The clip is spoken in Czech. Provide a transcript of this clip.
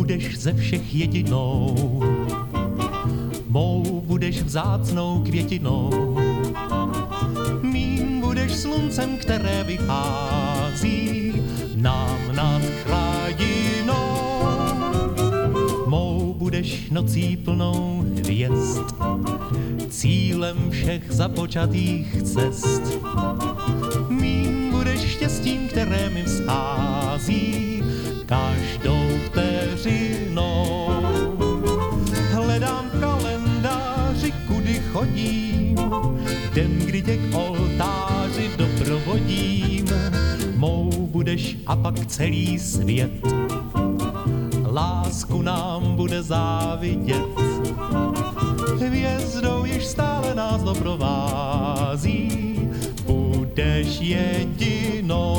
budeš ze všech jedinou, mou budeš vzácnou květinou, mým budeš sluncem, které vychází nám nad krajinou, mou budeš nocí plnou hvězd, cílem všech započatých cest, mým budeš štěstím, které mi vzchází každou vteřinou. Hledám v kalendáři, kudy chodím, den, kdy tě k oltáři doprovodím, mou budeš a pak celý svět lásku nám bude závidět. Hvězdou již stále nás doprovází, budeš jedinou.